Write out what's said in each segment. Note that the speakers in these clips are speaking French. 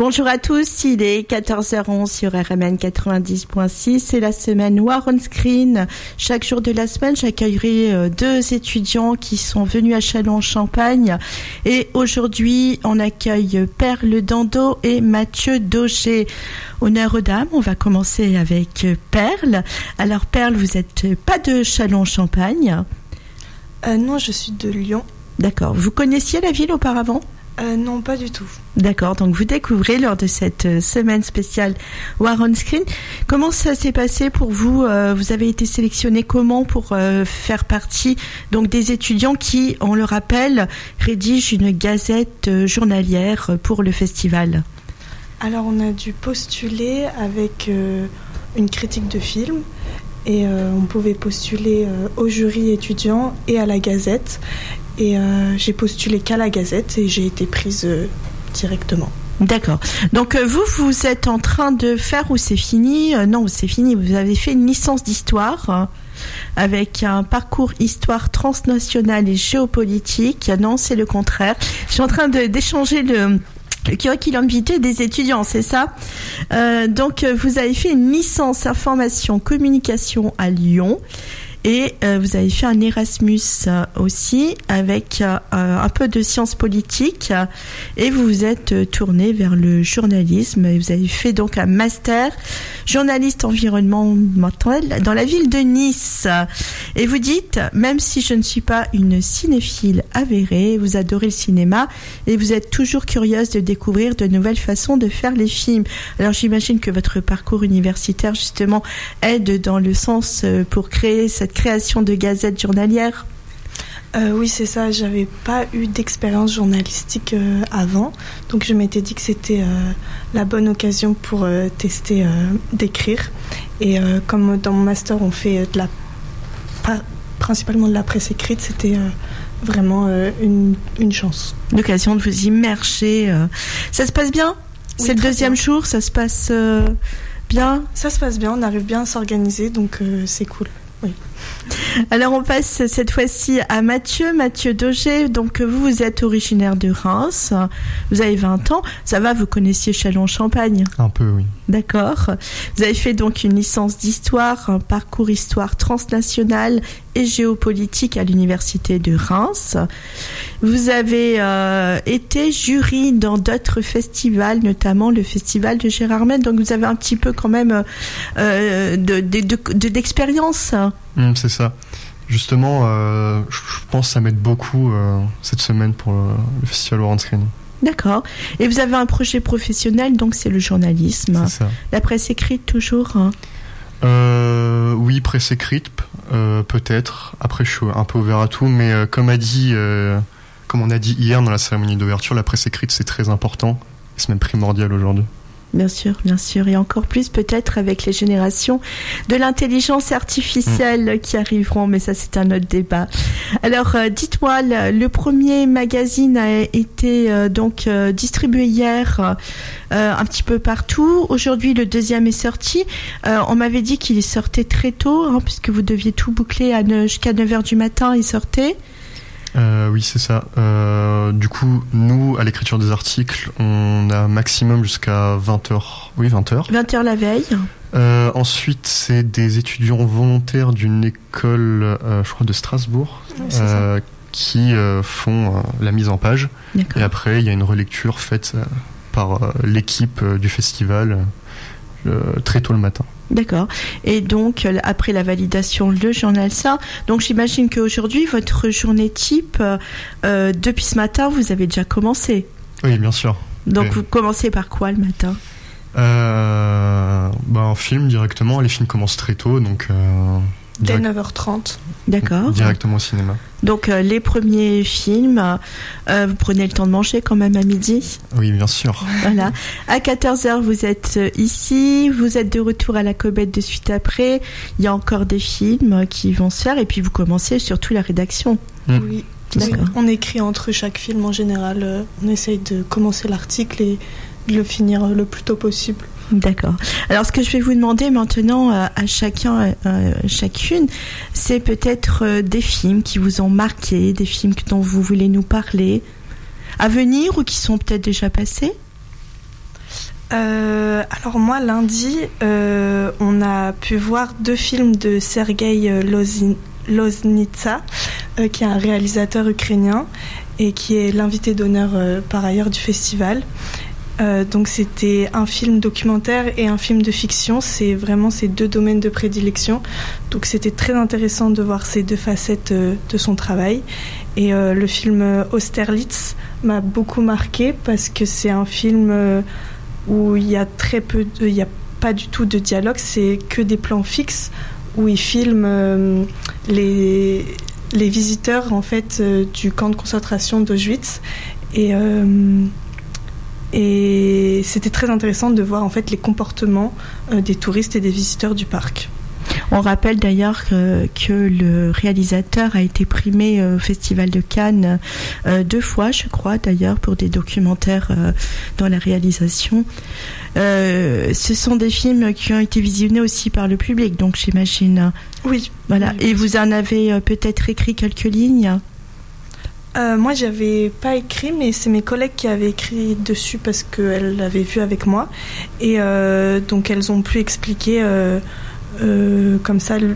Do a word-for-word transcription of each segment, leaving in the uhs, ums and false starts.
Bonjour à tous, il est quatorze heures onze sur R M N quatre-vingt-dix point six, c'est la semaine War on Screen. Chaque jour de la semaine, j'accueillerai deux étudiants qui sont venus à Châlons-en-Champagne et aujourd'hui, on accueille Perle Dando et Mathieu Daugé. Honneur aux dames, on va commencer avec Perle. Alors Perle, vous n'êtes pas de Châlons-en-Champagne ? euh, Non, je suis de Lyon. D'accord, vous connaissiez la ville auparavant ? Euh, non, pas du tout. D'accord, donc vous découvrez lors de cette semaine spéciale War on Screen. Comment ça s'est passé pour vous ? euh, Vous avez été sélectionné comment pour euh, faire partie donc des étudiants qui, on le rappelle, rédigent une gazette euh, journalière pour le festival ? Alors, on a dû postuler avec euh, une critique de film et euh, on pouvait postuler euh, au jury étudiant et à la gazette. Et euh, j'ai postulé qu'à la gazette et j'ai été prise euh, directement. D'accord. Donc euh, vous, vous êtes en train de faire ou c'est fini ? euh, Non, c'est fini. Vous avez fait une licence d'histoire euh, avec un parcours histoire transnationale et géopolitique. Non, c'est le contraire. Je suis en train de, d'échanger le... le curriculum vitae des étudiants, c'est ça ? euh, Donc vous avez fait une licence information communication à Lyon. Et euh, vous avez fait un Erasmus euh, aussi avec euh, un peu de sciences politiques euh, et vous vous êtes euh, tourné vers le journalisme et vous avez fait donc un master journaliste environnemental dans la ville de Nice. Et vous dites, même si je ne suis pas une cinéphile avérée, vous adorez le cinéma et vous êtes toujours curieuse de découvrir de nouvelles façons de faire les films. Alors j'imagine que votre parcours universitaire justement aide dans le sens euh, pour créer cette création de gazettes journalières. Euh, oui, c'est ça. J'avais pas eu d'expérience journalistique euh, avant, donc je m'étais dit que c'était euh, la bonne occasion pour euh, tester euh, d'écrire. Et euh, comme dans mon master, on fait de la principalement de la presse écrite, c'était euh, vraiment euh, une, une chance. L'occasion de vous immerger. Euh. Ça se passe bien ? Oui, c'est le deuxième bien. jour, ça se passe euh, bien ? Ça se passe bien, on arrive bien à s'organiser, donc euh, c'est cool. Oui. Alors on passe cette fois-ci à Mathieu, Mathieu Daugé. Donc vous, vous êtes originaire de Reims, vous avez vingt ans, ça va, vous connaissiez Châlons-en-Champagne ? Un peu, oui. D'accord. Vous avez fait donc une licence d'histoire, un parcours histoire transnationale et géopolitique à l'université de Reims. Vous avez euh, été jury dans d'autres festivals, notamment le festival de Gérardmer. Donc vous avez un petit peu quand même euh, de, de, de, de, d'expérience. Mmh, c'est ça. Justement, euh, je pense que ça m'aide beaucoup euh, cette semaine pour le, le festival War on Screen. D'accord. Et vous avez un projet professionnel, donc c'est le journalisme. C'est ça. La presse écrite toujours hein. euh, Oui, presse écrite, euh, peut-être. Après, je suis un peu ouvert à tout, mais euh, comme a dit, euh, comme on a dit hier dans la cérémonie d'ouverture, la presse écrite c'est très important. C'est même primordial aujourd'hui. Bien sûr, bien sûr, et encore plus peut-être avec les générations de l'intelligence artificielle mmh. qui arriveront, mais ça c'est un autre débat. Alors euh, dites-moi, le, le premier magazine a été euh, donc euh, distribué hier euh, un petit peu partout. Aujourd'hui le deuxième est sorti. Euh, on m'avait dit qu'il sortait très tôt, hein, puisque vous deviez tout boucler à ne, jusqu'à neuf heures du matin, il sortait. Euh, oui, c'est ça. Euh, du coup, nous, à l'écriture des articles, on a maximum jusqu'à vingt heures. Oui, vingt heures. vingt heures la veille. Euh, ensuite, c'est des étudiants volontaires d'une école, euh, je crois, de Strasbourg, oui, euh, qui euh, font euh, la mise en page. D'accord. Et après, il y a une relecture faite euh, par euh, l'équipe euh, du festival euh, très tôt le matin. D'accord. Et donc, après la validation, le journal ça. Donc, j'imagine qu'aujourd'hui, votre journée type, euh, depuis ce matin, vous avez déjà commencé. Oui, bien sûr. Donc, oui. Vous commencez par quoi le matin ? euh, bah, Un film directement. Les films commencent très tôt, donc... Euh, Dès direct... neuf heures trente. D'accord. Directement au cinéma. Donc, euh, les premiers films, euh, vous prenez le temps de manger quand même à midi ? Oui, bien sûr. Voilà. À quatorze heures, vous êtes ici, vous êtes de retour à la Cobette de suite après. Il y a encore des films qui vont se faire et puis vous commencez surtout la rédaction. Mmh. Oui. D'accord. On écrit entre chaque film en général. Euh, on essaye de commencer l'article et de le finir le plus tôt possible. D'accord. Alors, ce que je vais vous demander maintenant euh, à chacun, euh, chacune, c'est peut-être euh, des films qui vous ont marqué, des films dont vous voulez nous parler, à venir ou qui sont peut-être déjà passés ? Euh, alors moi, lundi, euh, on a pu voir deux films de Sergueï Lozin- Loznitsa, euh, qui est un réalisateur ukrainien et qui est l'invité d'honneur euh, par ailleurs du festival. Euh, donc c'était un film documentaire et un film de fiction, c'est vraiment ces deux domaines de prédilection, donc c'était très intéressant de voir ces deux facettes euh, de son travail. Et euh, le film Austerlitz m'a beaucoup marqué parce que c'est un film euh, où il y a très peu de, il y a pas du tout de dialogue, c'est que des plans fixes où il filme euh, les, les visiteurs en fait euh, du camp de concentration d'Auschwitz. Et euh, Et c'était très intéressant de voir en fait les comportements euh, des touristes et des visiteurs du parc. On rappelle d'ailleurs que, que le réalisateur a été primé au Festival de Cannes euh, deux fois, je crois, d'ailleurs, pour des documentaires euh, dans la réalisation. Euh, ce sont des films qui ont été visionnés aussi par le public, donc j'imagine. Oui. Voilà. Oui, et vous en avez euh, peut-être écrit quelques lignes ? Euh, moi, j'avais pas écrit, mais c'est mes collègues qui avaient écrit dessus parce qu'elles l'avaient vu avec moi. Et euh, donc, elles ont pu expliquer euh, euh, comme ça le,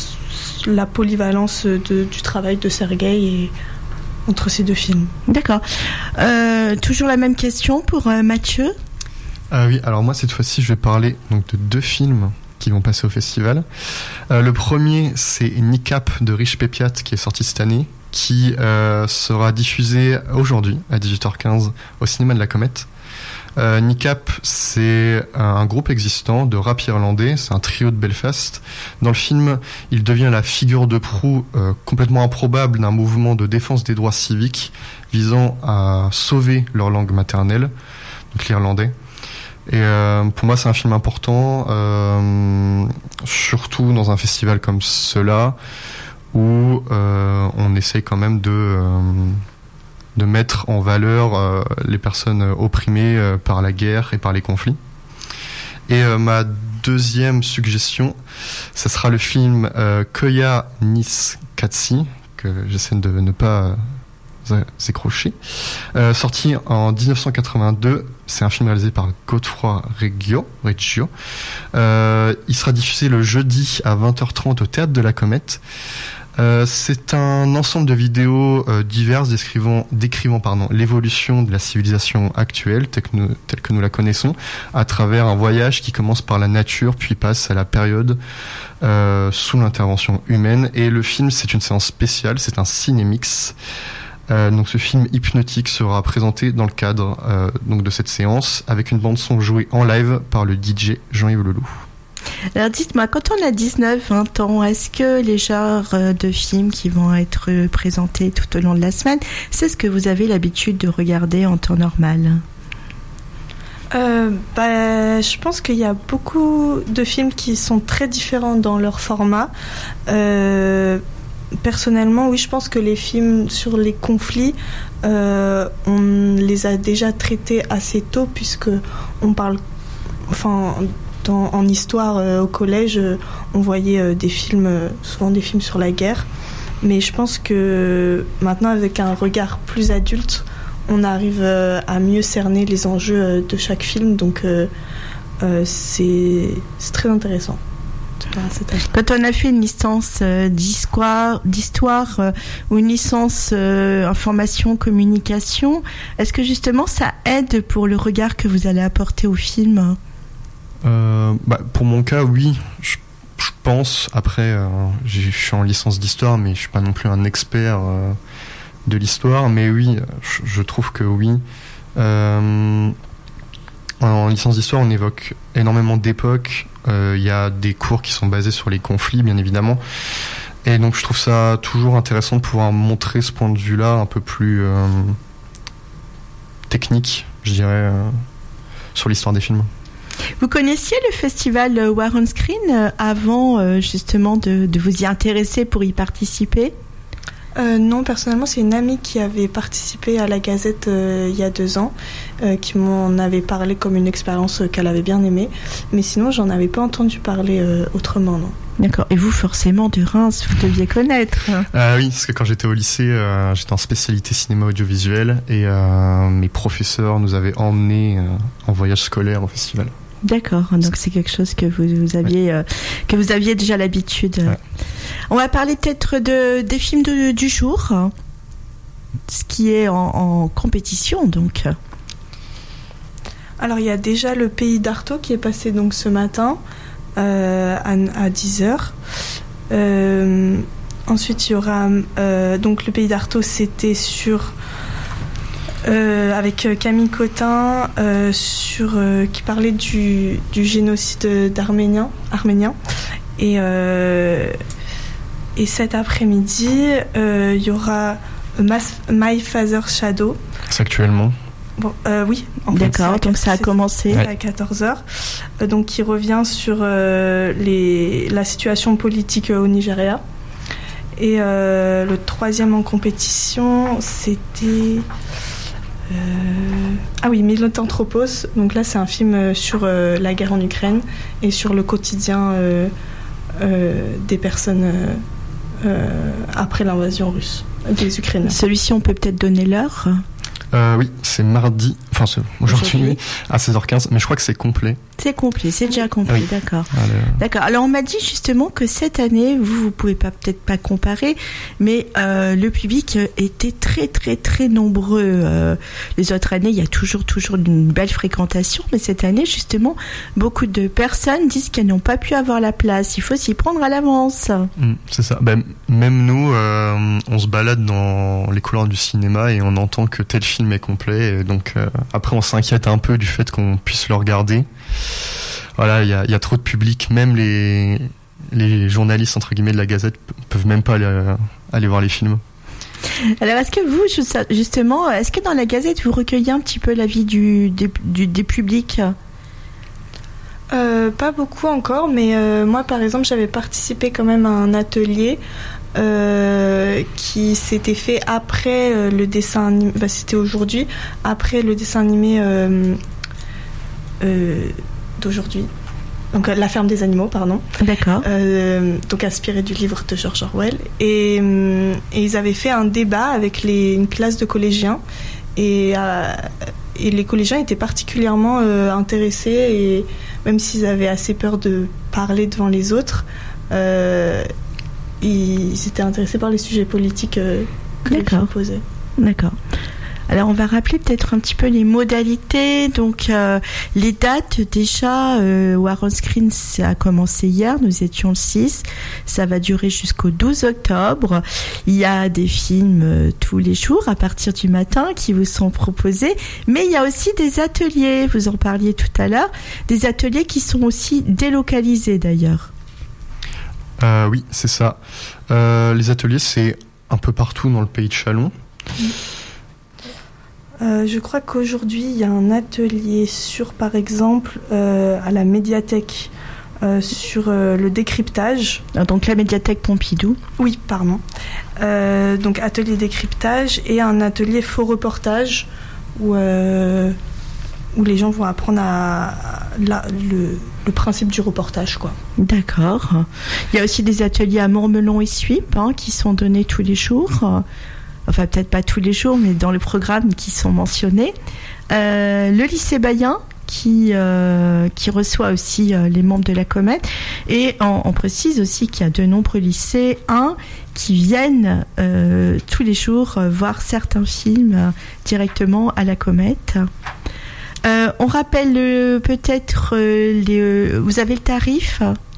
la polyvalence de, du travail de Sergueï et entre ces deux films. D'accord. Euh, toujours la même question pour euh, Mathieu. Ah oui, alors moi, cette fois-ci, je vais parler donc, de deux films qui vont passer au festival. Euh, le premier, c'est Nikap de Rich Pepiat qui est sorti cette année, qui euh, sera diffusé aujourd'hui à dix-huit heures quinze au cinéma de la Comète. Euh, Nikap, c'est un groupe existant de rap irlandais, c'est un trio de Belfast. Dans le film, il devient la figure de proue euh, complètement improbable d'un mouvement de défense des droits civiques visant à sauver leur langue maternelle, donc l'irlandais. Et euh, pour moi, c'est un film important, euh, surtout dans un festival comme cela, où euh, on essaye quand même de, euh, de mettre en valeur euh, les personnes opprimées euh, par la guerre et par les conflits. Et euh, ma deuxième suggestion, ça sera le film euh, Koya Niskatsi, que j'essaie de ne pas euh, s'écrocher, euh, sorti en dix-neuf cent quatre-vingt-deux. C'est un film réalisé par Godefroy Reggio. Reggio. Euh, il sera diffusé le jeudi à vingt heures trente au Théâtre de la Comète. Euh, c'est un ensemble de vidéos euh, diverses décrivant, décrivant pardon, l'évolution de la civilisation actuelle telle que, nous, telle que nous la connaissons à travers un voyage qui commence par la nature puis passe à la période euh, sous l'intervention humaine. Et le film, c'est une séance spéciale, c'est un cinémix. Euh, donc ce film hypnotique sera présenté dans le cadre euh, donc de cette séance avec une bande son jouée en live par le D J Jean-Yves Leloup. Alors dites-moi, quand on a dix-neuf vingt ans, est-ce que les genres de films qui vont être présentés tout au long de la semaine, c'est ce que vous avez l'habitude de regarder en temps normal ? euh, bah, Je pense qu'il y a beaucoup de films qui sont très différents dans leur format. Euh, personnellement, oui, je pense que les films sur les conflits, euh, on les a déjà traités assez tôt puisque on parle... Enfin, Dans, en histoire, euh, au collège, euh, on voyait euh, des films, euh, souvent des films sur la guerre. Mais je pense que maintenant, avec un regard plus adulte, on arrive euh, à mieux cerner les enjeux euh, de chaque film. Donc, euh, euh, c'est, c'est très intéressant. Quand on a fait une licence euh, d'histoire, d'histoire euh, ou une licence euh, information, communication, est-ce que justement ça aide pour le regard que vous allez apporter au film ? Euh, bah, pour mon cas, oui, je, je pense. Après, euh, je suis en licence d'histoire, mais je suis pas non plus un expert euh, de l'histoire. Mais oui, je, je trouve que oui. Euh, en licence d'histoire, on évoque énormément d'époques. Il euh, y a des cours qui sont basés sur les conflits, bien évidemment. Et donc, je trouve ça toujours intéressant de pouvoir montrer ce point de vue-là un peu plus euh, technique, je dirais, euh, sur l'histoire des films. Vous connaissiez le festival War on Screen avant euh, justement de, de vous y intéresser pour y participer ? Euh, non, personnellement, c'est une amie qui avait participé à la Gazette euh, il y a deux ans, euh, qui m'en avait parlé comme une expérience euh, qu'elle avait bien aimée. Mais sinon, j'en avais pas entendu parler euh, autrement, non. D'accord. Et vous, forcément, de Reims, vous deviez connaître. Euh, oui, parce que quand j'étais au lycée, euh, j'étais en spécialité cinéma audiovisuel et euh, mes professeurs nous avaient emmenés euh, en voyage scolaire au festival. D'accord, donc c'est quelque chose que vous, vous aviez, ouais. euh, que vous aviez déjà l'habitude. Ouais. On va parler peut-être de, des films de, du jour, ce qui est en, en compétition, donc. Alors il y a déjà Le Pays d'Artaud qui est passé donc ce matin euh, à, à dix heures. Euh, ensuite il y aura euh, donc Le Pays d'Artaud, c'était sur Euh, avec Camille Cotin euh, sur, euh, qui parlait du, du génocide d'Arméniens Arméniens. Et, euh, et cet après-midi euh, il y aura Mas- My Father's Shadow. C'est actuellement bon, euh, oui, en d'accord, fait, donc ça a commencé à quatorze heures, euh, donc qui revient sur euh, les, la situation politique au Nigeria. Et euh, le troisième en compétition, c'était Euh... ah oui, Milotanthropos. Donc là, c'est un film sur euh, la guerre en Ukraine et sur le quotidien euh, euh, des personnes euh, euh, après l'invasion russe des Ukrainiens. Celui-ci, on peut peut-être donner l'heure. Euh, oui, c'est mardi, enfin c'est aujourd'hui, aujourd'hui à seize heures quinze, mais je crois que c'est complet. C'est complet, c'est déjà complet, oui. D'accord. Alors... D'accord. Alors on m'a dit justement que cette année, vous, vous pouvez pas peut-être pas comparer, mais euh, le public était très très très nombreux. Euh, les autres années, il y a toujours toujours une belle fréquentation, mais cette année justement, beaucoup de personnes disent qu'elles n'ont pas pu avoir la place. Il faut s'y prendre à l'avance. Mmh, c'est ça. Ben, même nous, euh, on se balade dans les couloirs du cinéma et on entend que tel film est complet, et donc euh, après on s'inquiète un peu du fait qu'on puisse le regarder. Voilà, il y a, y a trop de public, même les les journalistes entre guillemets de la Gazette peuvent même pas aller, aller voir les films. Alors est-ce que vous justement, est-ce que dans la Gazette vous recueillez un petit peu l'avis du des, du, des publics? Euh, pas beaucoup encore, mais euh, moi par exemple j'avais participé quand même à un atelier euh, qui s'était fait après euh, le dessin animé, bah, c'était aujourd'hui, après le dessin animé euh, euh, d'aujourd'hui, donc euh, La Ferme des Animaux, pardon. D'accord. Euh, donc inspiré du livre de George Orwell, et, euh, et ils avaient fait un débat avec les, une classe de collégiens, et euh, et les collégiens étaient particulièrement euh, intéressés, et même s'ils avaient assez peur de parler devant les autres, euh, ils étaient intéressés par les sujets politiques euh, que les gens posaient. D'accord. Alors on va rappeler peut-être un petit peu les modalités, donc euh, les dates déjà, euh, War on Screen ça a commencé hier, nous étions le six, ça va durer jusqu'au douze octobre, il y a des films euh, tous les jours à partir du matin qui vous sont proposés, mais il y a aussi des ateliers, vous en parliez tout à l'heure, des ateliers qui sont aussi délocalisés d'ailleurs. Euh, oui, c'est ça. Euh, les ateliers c'est un peu partout dans le pays de Châlons. Mmh. Euh, je crois qu'aujourd'hui, il y a un atelier sur, par exemple, euh, à la médiathèque, euh, sur euh, le décryptage. Ah, donc la médiathèque Pompidou. Oui, pardon. Euh, donc atelier décryptage et un atelier faux reportage où, euh, où les gens vont apprendre à, à la, le, le principe du reportage, quoi. D'accord. Il y a aussi des ateliers à Mourmelon et Suippes hein, qui sont donnés tous les jours. Enfin, peut-être pas tous les jours, mais dans le programme qui sont mentionnés. Euh, le lycée Bayen, qui, euh, qui reçoit aussi euh, les membres de la Comète. Et on, on précise aussi qu'il y a de nombreux lycées, un, qui viennent euh, tous les jours euh, voir certains films euh, directement à la Comète. Euh, on rappelle euh, peut-être, euh, les, euh, vous avez le tarif ?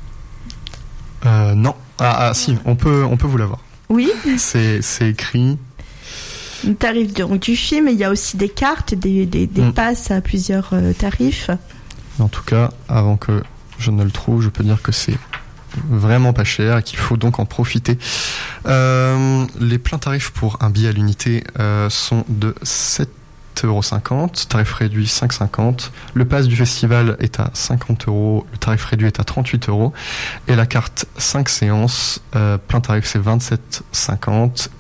euh, Non. Ah, ah si, on peut, on peut vous l'avoir. Oui. C'est, c'est écrit... Le tarif donc, du film, il y a aussi des cartes, des, des, des mmh. passes à plusieurs euh, tarifs. En tout cas, avant que je ne le trouve, je peux dire que c'est vraiment pas cher et qu'il faut donc en profiter. Euh, les pleins tarifs pour un billet à l'unité euh, sont de sept euros cinquante, tarif réduit cinq euros cinquante. Le pass du festival est à cinquante euros, le tarif réduit est à trente-huit euros. Et la carte cinq séances, euh, plein tarif c'est vingt-sept euros cinquante.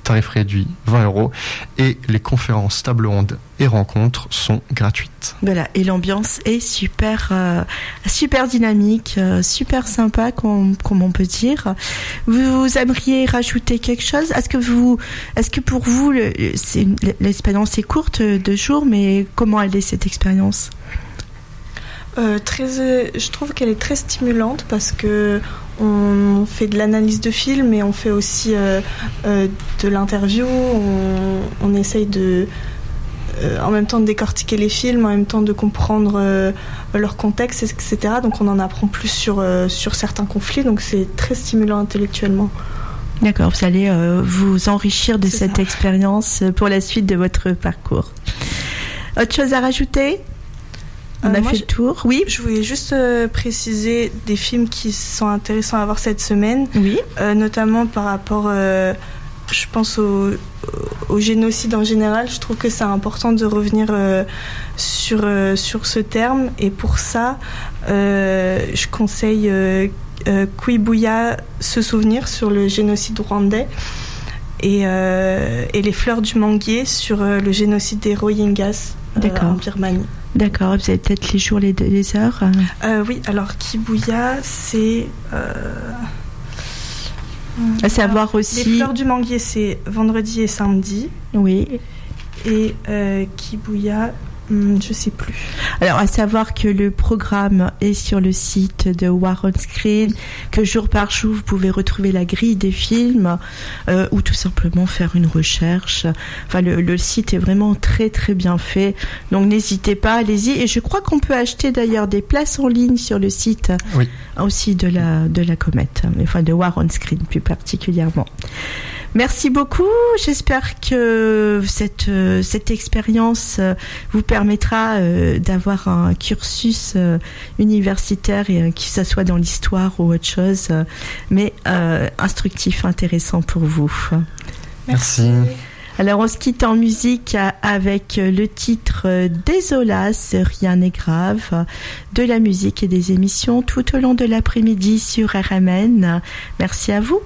tarif réduit vingt euros. Et les conférences, tables rondes et rencontres sont gratuites. Voilà, et l'ambiance est super, euh, super dynamique, euh, super sympa, comme, comme on peut dire. Vous, vous aimeriez rajouter quelque chose? Est-ce que vous, est-ce que pour vous, le, c'est, l'expérience est courte, deux jours, mais comment elle est cette expérience? Euh, très, euh, je trouve qu'elle est très stimulante parce que on fait de l'analyse de film et on fait aussi euh, euh, de l'interview. On, on essaye de, euh, en même temps de décortiquer les films, en même temps de comprendre euh, leur contexte, et cetera. Donc on en apprend plus sur, euh, sur certains conflits. Donc c'est très stimulant intellectuellement. D'accord, vous allez euh, vous enrichir de C'est cette ça. expérience pour la suite de votre parcours. Autre chose à rajouter? On Euh, a moi, fait je- le tour. Oui. Je voulais juste euh, préciser des films qui sont intéressants à voir cette semaine, Oui. euh, notamment par rapport, euh, je pense, au, au génocide en général. Je trouve que c'est important de revenir euh, sur, euh, sur ce terme. Et pour ça, euh, je conseille euh, euh, Kwibuya, Se souvenir sur le génocide rwandais. Et, euh, et Les fleurs du manguier sur euh, le génocide des Rohingyas euh, D'accord. en Birmanie. D'accord, vous avez peut-être les jours, les, les heures. Euh, oui, alors Kwibuya, c'est... Euh... À savoir Les aussi. fleurs du manguier, c'est vendredi et samedi. Oui. Et euh, Kwibuya, hum, je sais plus. Alors, à savoir que le programme est sur le site de War on Screen, que jour par jour, vous pouvez retrouver la grille des films, euh, ou tout simplement faire une recherche. Enfin, le, le site est vraiment très, très bien fait. Donc, n'hésitez pas, allez-y. Et je crois qu'on peut acheter d'ailleurs des places en ligne sur le site Oui. aussi de la, de la Comète, enfin de War on Screen plus particulièrement. Merci beaucoup. J'espère que cette, euh, cette expérience euh, vous permettra euh, d'avoir un cursus euh, universitaire, et euh, que ça soit dans l'histoire ou autre chose, euh, mais euh, instructif, intéressant pour vous. Merci. Alors on se quitte en musique avec le titre Désolas, rien n'est grave, de la musique et des émissions tout au long de l'après-midi sur R M N. Merci à vous.